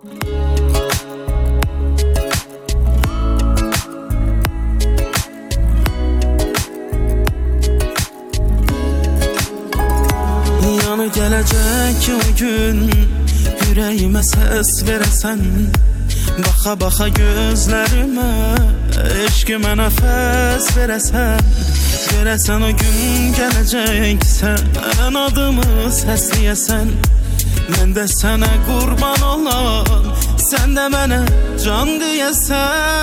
Yanı gələcək ki o gün ürəyimə səs verəsən, baxa baxa gözlərimə eşqimə nəfəs verəsən. Görəsən o gün gələcək sən adımı səsləyəsən, mən də sənə qurban olan, sən də mənə can deyəsən.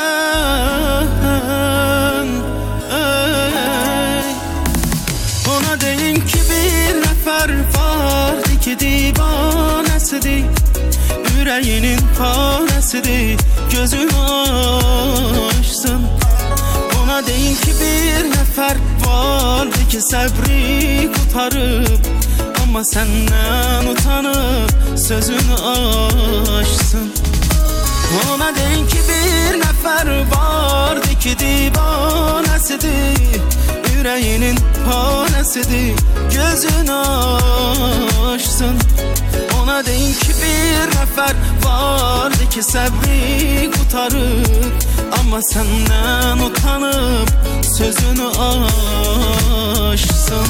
Ona deyin ki bir nəfər vardı ki divanəsidir, ürəyinin parəsidir, gözünü açsın. Ona deyin ki bir nəfər vardı ki səbri qutarıb, amma səndən utanıb sözünü açsın. Ona deyin ki bir nəfər vardı ki divanəsidir, ürəyinin parəsidir, gözünü açsın. Ona deyin ki bir nəfər vardı ki səbri qutarıb, amma səndən utanıb sözünü açsın.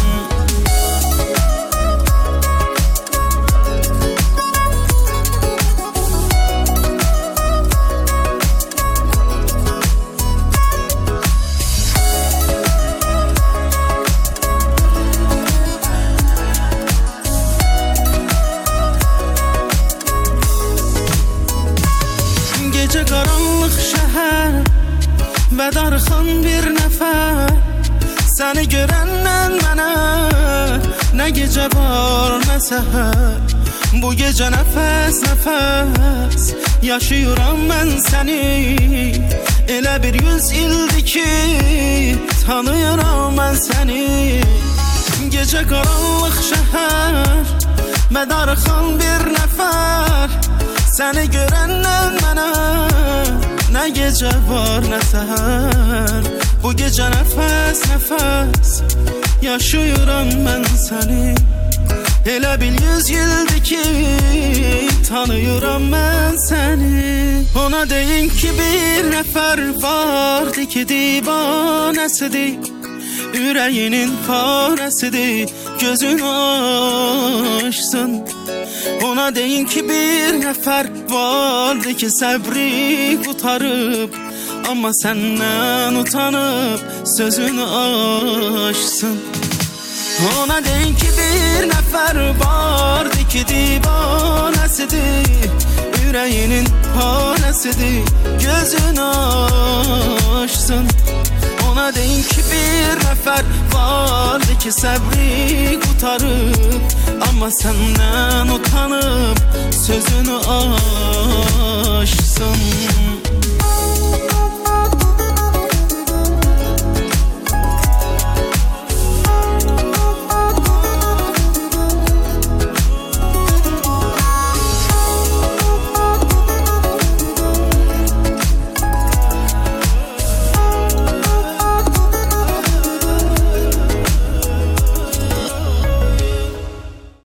Gecə qaranlıq şəhər və darıxan bir nəfər, səni görəndən mənə nə gecə var nə səhər. Bu gecə nəfəs nəfəs yaşayıram mən səni, elə bir 100 ildir ki tanıyıram mən səni. Gecə qaranlıq şəhər və darıxan bir nəfər, səni görəndən mənə nə gecə var nə səhər. Bu gecə nəfəs nəfəs yaşayıram mən səni, elə bil 100 ildir ki tanıyıram mən səni. Ona deyin ki bir nəfər vardı ki divanəsidir, ürəyinin parəsidir, gözünü açsın. Ona deyin ki bir nəfər vardı ki səbri qutarıb, amma səndən utanıb sözünü açsın. Ona deyin ki bir nəfər vardı ki divanəsidir, ürəyinin parəsidir, gözünü açsın. Ona deyin ki bir nəfər vardı ki səbri qutarıb, amma səndən utanıb sözünü açsın.